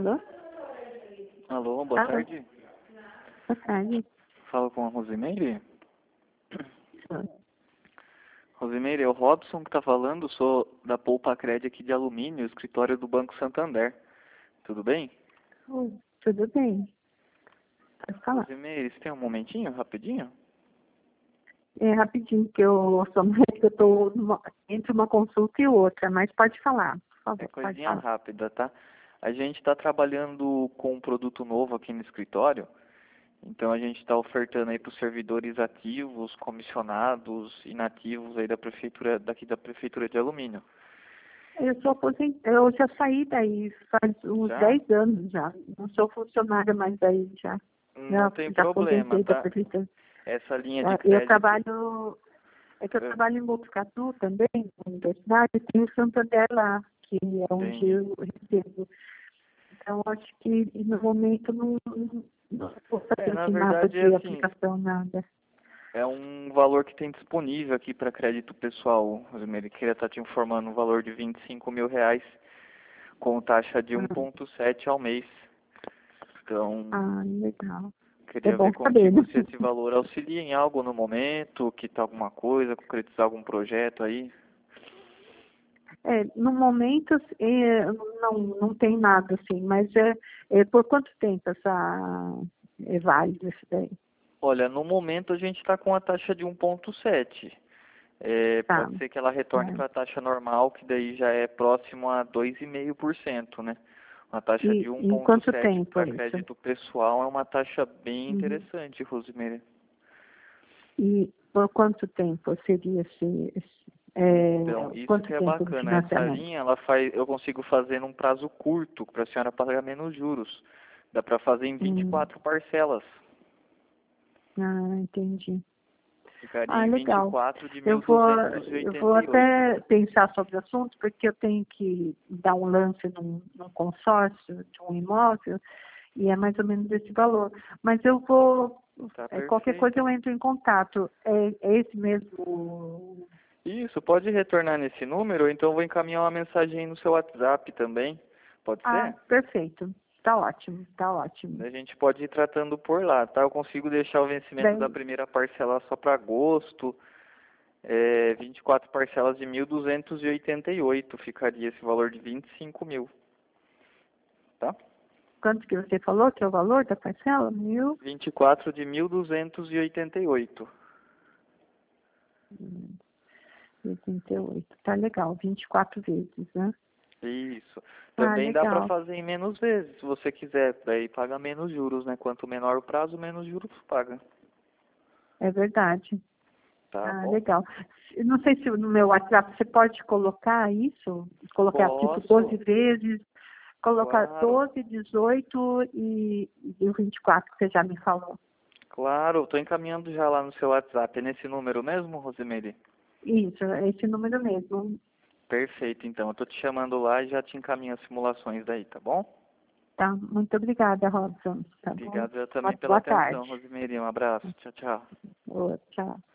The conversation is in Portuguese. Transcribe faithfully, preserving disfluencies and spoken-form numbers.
Alô? Alô, boa Alô? tarde. Boa tarde. Falo com a Rosimeire. Oi. Rosimeire, é o Robson que está falando, sou da Poupa Cred aqui de Alumínio, escritório do Banco Santander. Tudo bem? Oi, tudo bem? Pode falar. Rosimeire, você tem um momentinho, rapidinho? É rapidinho, que eu sou médica, eu estou entre uma consulta e outra, mas pode falar, por favor, É pode coisinha falar. rápida, tá? A gente está trabalhando com um produto novo aqui no escritório, então a gente está ofertando aí para os servidores ativos, comissionados, inativos aí da prefeitura, daqui da prefeitura de Alumínio. Eu sou aposentada, eu já saí daí faz uns Já? dez anos já, não sou funcionária mais daí já. Não Já, tem já problema, aposentei da tá? prefeitura. Essa linha de É, Eu crédito. trabalho, é que eu É, trabalho em Botucatu também, na universidade, e tem o Santander lá, que é onde entendi. eu recebo. Então, acho que no momento não, não, não vou É, fazer na assim, nada verdade é de assim, aplicação, nada. é um valor que tem disponível aqui para crédito pessoal. Rosimeire, queria estar te informando um valor de vinte e cinco mil reais com taxa de um Ah, vírgula sete ao mês. Então, ah, legal. É queria ver bom saber, né? contigo se esse valor auxilia em algo no momento, quitar alguma coisa, concretizar algum projeto aí. É, no momento, é, não, não tem nada assim, mas é, é por quanto tempo essa é válido isso daí? Olha, no momento a gente está com a taxa de um vírgula sete. É, Tá, pode ser que ela retorne é. para a taxa normal, que daí já é próximo a dois vírgula cinco por cento, né? Uma taxa E de um em vírgula quanto sete tempo para é isso? crédito pessoal é uma taxa bem Uhum. interessante, Rosimeire. E por quanto tempo seria esse, esse é, Então, isso quanto que é tempo de bacana. Essa financiamento? linha, ela faz, eu consigo fazer num prazo curto, para a senhora pagar menos juros. Dá para fazer em vinte e Hum, quatro parcelas. ah, entendi. Ficaria Ah, em vinte e legal. quatro de Eu vou, mil duzentos e eu vou oitenta e oito. até pensar sobre o assunto, porque eu tenho que dar um lance num, num consórcio de um imóvel, e é mais ou menos esse valor. Mas eu vou, Tá é, qualquer coisa perfeito. eu entro em contato. É, é esse mesmo? Isso, pode retornar nesse número, ou então eu vou encaminhar uma mensagem aí no seu WhatsApp também. Pode Ah, ser? perfeito. Tá ótimo, tá ótimo. A gente pode ir tratando por lá, tá? Eu consigo deixar o vencimento da Daí, primeira parcela só para agosto. É, vinte e quatro parcelas de mil duzentos e oitenta e oito, ficaria esse valor de vinte e cinco mil, tá? quanto que você falou que é o valor da parcela? Mil? vinte e quatro de mil duzentos e oitenta e oito. Hum, oitenta e oito. Tá legal, vinte e quatro vezes, né? Isso. Ah, Também dá para legal. fazer em menos vezes, se você quiser. Daí paga menos juros, né? Quanto menor o prazo, menos juros paga. É verdade. Tá Ah, bom? legal. Eu não sei se no meu WhatsApp você pode colocar isso, colocar tipo doze Posso, vezes, colocar claro. doze, dezoito e, e o vinte e quatro que você já me falou. Claro, estou encaminhando já lá no seu WhatsApp. É nesse número mesmo, Rosimeire? Isso, é esse número mesmo. Perfeito, então. Eu estou te chamando lá e já te encaminho as simulações daí, tá bom? Tá? Muito obrigada, Robson. Tá bom? Obrigado eu Boa, também pela boa tarde. atenção, Rosimeire. Um abraço. Tchau, tchau. Boa, tchau.